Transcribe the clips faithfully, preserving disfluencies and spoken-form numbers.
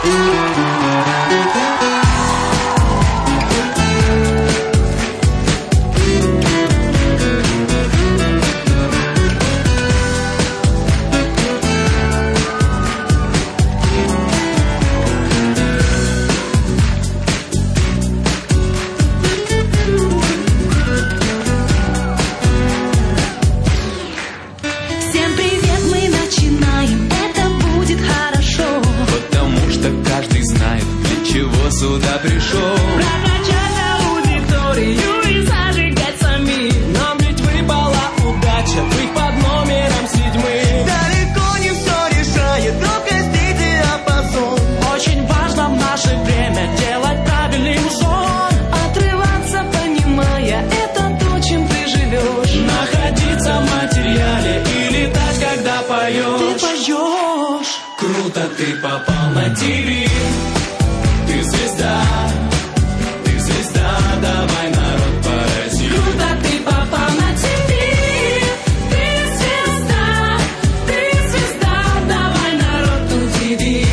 Сюда пришел прокачать аудиторию и зажигать самим. Нам ведь выпала удача быть под номером седьмым. Далеко не все решает, только здесь диапазон. Очень важно в наше время делать правильный сон. Отрываться, понимая, это то, чем ты живешь. Находиться в материале и летать, когда поешь. Ты поешь. Круто, ты попал на ТВ. Ты звезда, ты звезда, давай народ порази. Круто, ты попал на ТВ. Ты звезда, ты звезда, давай народ удиви.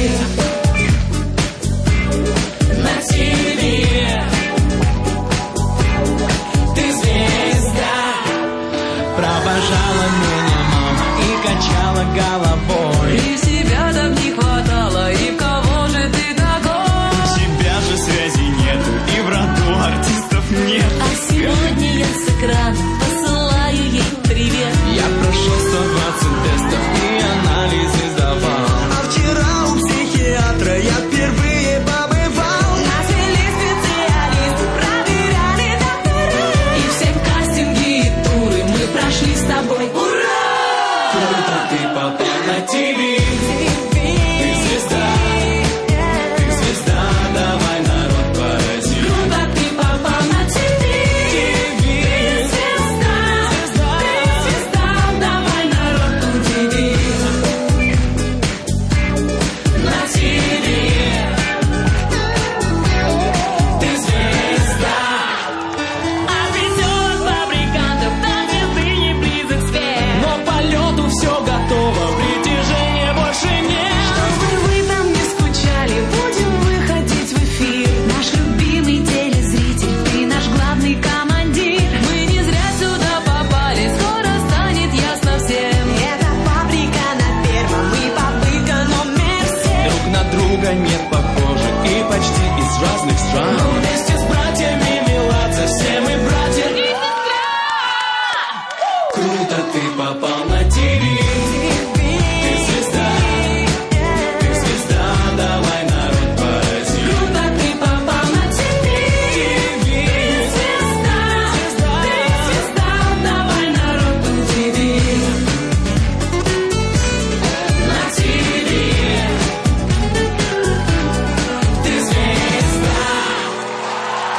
На ТВ. Ты звезда. Провожала меня мама и качала головой. И себя так не хватало, и в кого же ты такой? Тебя же связи нету, и в роду артистов нет. А сегодня я с экрана посылаю ей привет. Я прошел сто двадцать тестов и анализы сдавал. А вчера у психиатра я впервые побывал. Нас вели специалисты, проверяли доктора. И все кастинги и туры мы прошли с тобой. Ура! Круто, ты попал на ТВ. Ты звезда, ты звезда, давай народ порази. Круто, ты попал на ТВ. Ты звезда, ты звезда, давай народ удиви. На ТВ. Ты звезда. От веселых фабрикантов, там, где ты не близок к сфере. Но к полету все готово, притяжения больше нет. Чтобы вы там не скучали, будем выходить в эфир. Наш любимый телезритель, ты наш главный командир. Мы не зря сюда попали, скоро станет ясно всем. Это фабрика на первом, мы попытка номер семь. Друг на друга нет похожи и почти из разных стран. Но вместе